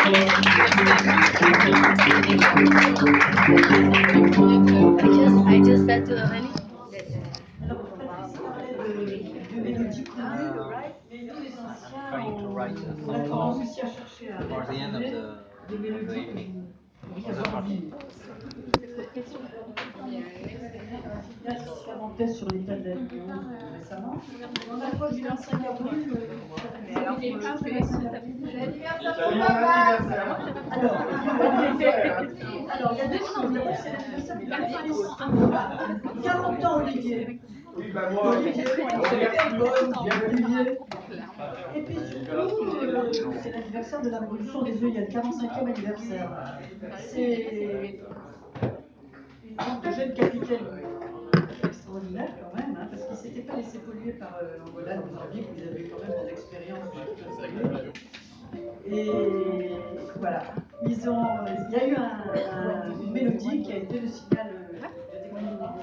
I just said to Aurélie. Alors, Patrice parlait de mélodies connues, mais nous, les anciens, on a tendance aussi à chercher à trouver des mélodies que vous pourriez avoir oubliées. Il y a différents tests sur l'état de la Lyon récemment. On approche du 25 avril. Alors, il y a deux choses. D'abord, c'est l'anniversaire de Patrice. 40 ans, Olivier. Oui, bah moi, Olivier, Olivier. Et puis surtout, c'est l'anniversaire de la Révolution des œillets, le 45e anniversaire. C'est une bande de jeunes capitaines extraordinaire quand même, hein, parce qu'ils ne s'étaient pas laissés polluer par l'Angola, donc Mozambique, vous avez quand même des expériences de et voilà. Il y a eu une mélodie qui a été le signal de déclenchement.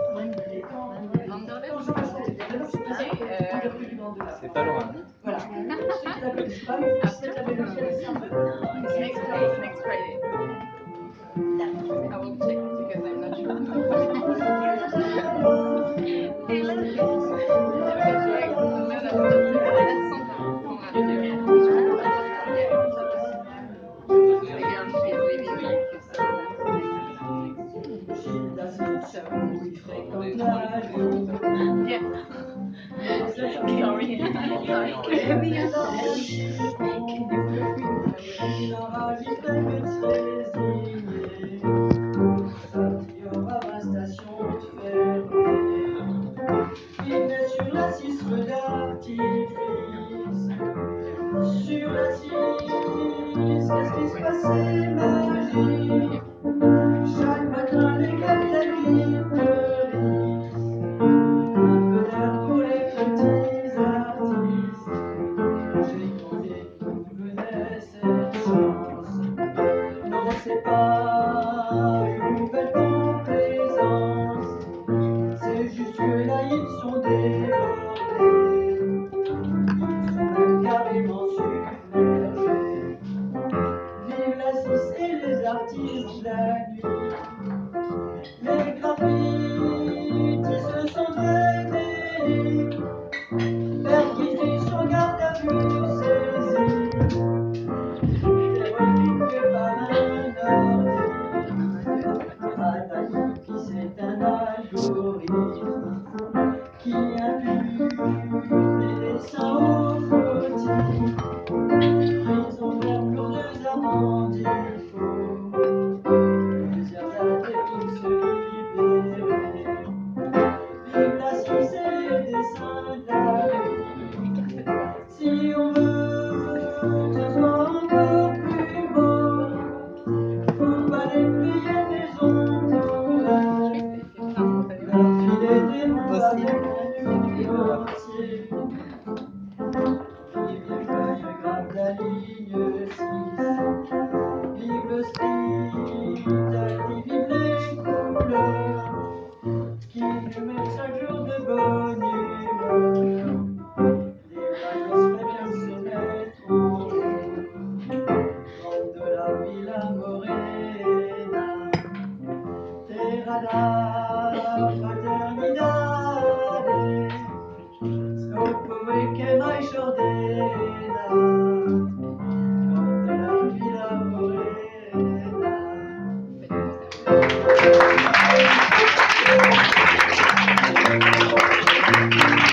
Quand je passe du Mandela. C'est pas loin. Voilà. Ceux qui la connaissent pas, ils puissent mettre la mélodie à la fin. Next Friday. I will check because I'm not sure. Hey, Sur la 6, qu'est-ce qui se passait, magique? Chaque matin, les capitalistes un peu d'air pour les petits artistes. J'ai cru d'où venait cette chance. Non, c'est pas une nouvelle complaisance. C'est juste que là, ils sont débordés. Ils sont même carrément submergés. Vive la 6 et les artistes de la nuit. Les graffitis, ce sont des délits. Perquisition, garde à vue, saisie. Des requins par un ordi. Qui c'est un algorithme qui impute les dessins aux fautifs. Ils ont même lourdes amendes, il faut plusieurs années pour se libérer. Vive la Suisse et les dessins de la nuit. Si on veut que ce soit encore plus beau, faut pas les payer des honoraires. Leur filer des mots avec un nuancier. Vive les feuilles graves de la ligne 6. Vive le street, vive les couleurs qui nous mettent chaque jour de bonne humeur. Les radios seraient bien de se mettre en route de la Villa Morena. Terra fraternidade, scopo e che mai shordena. Route de la Villa Morena.